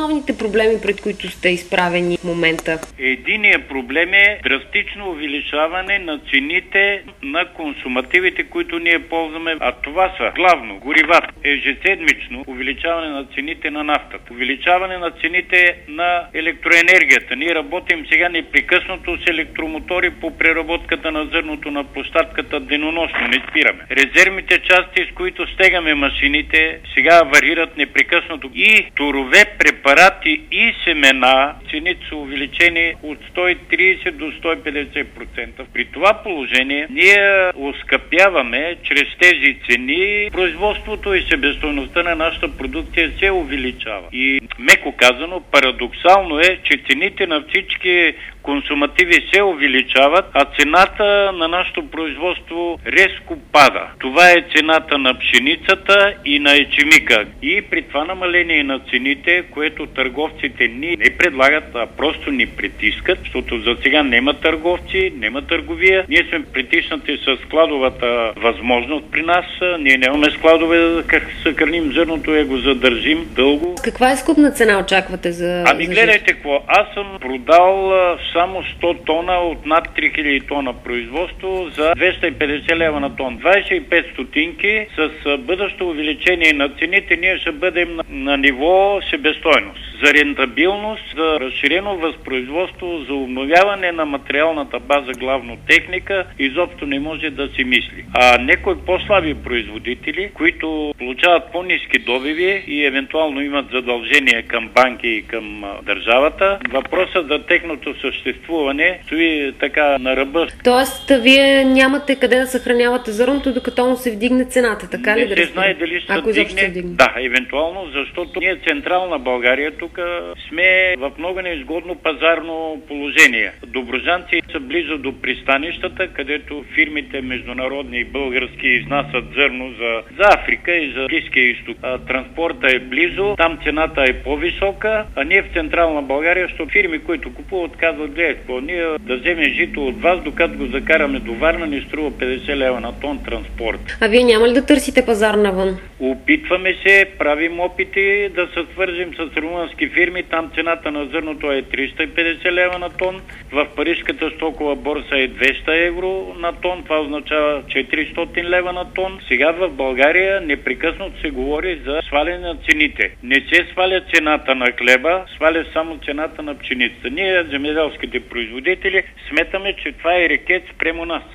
основните проблеми, пред които сте изправени в момента? Единият проблем е драстично увеличаване на цените на консумативите, които ние ползваме, а това са главно горивата. Ежеседмично увеличаване на цените на нафтата, увеличаване на цените на електроенергията. Ние работим сега непрекъснато с електромотори по преработката на зърното на площадката денонощно, не спираме. Резервните части, с които стегаме машините, сега варират непрекъснато. И торове, препарати и семена, цените са увеличени от 130 до 150%. При това положение ние оскъпяваме чрез тези цени производството и себестойността на нашата продукция се увеличава. И меко казано, парадоксално е, че цените на всички консумативи се увеличават, а цената на нашето производство резко пада. Това е цената на пшеницата и на ечемика. И при това намаление на цените, което търговците ни не предлагат, а просто ни притискат, защото за сега няма търговци, няма търговия. Ние сме притиснати с складовата възможност при нас. Ние нямаме складове да съхраним зърното и го задържим дълго. Каква изкупна цена очаквате за... Гледайте какво. Аз съм продал само 100 тона от над 3000 тона производство за 250 лева на тон. 25 стотинки с бъдещо увеличение на цените ние ще бъдем на ниво себестойност. За рентабилност, за разширено възпроизводство, за обновяване на материалната база, главно техника, изобщо не може да се мисли. А някои по-слаби производители, които получават по-ниски добиви и евентуално имат задължения към банки и към държавата, въпросът за техното съществуване стои така на ръба. Тоест, вие нямате къде да съхранявате зърното, докато му се вдигне цената, така ли? Не се знае дали ще се вдигне. Да, евентуално, защото ние Централна България тук сме в много неизгодно пазарно положение. Добруджанци са близо до пристанищата, където фирмите международни и български изнасят зърно за Африка и за Близкия изток. Транспорта е близо, там цената е по-висока, а ние в Централна България, защото фирми, които купуват, казват, гледайте, ние да вземем жито от вас, докато го закараме до Варна, ни струва 50 лева на тон транспорт. А вие няма ли да търсите пазар навън? Опитваме се, правим опити да се свържим с румънски фирми. Там цената на зърното е 350 лева на тон. В Парижката стокова борса е 200 евро на тон. Това означава 400 лева на тон. Сега в България непрекъснато се говори за сваляне на цените. Не се сваля цената на хлеба, сваля само цената на пшеницата. Ние, земеделските производители, сметаме, че това е рекет спрямо нас.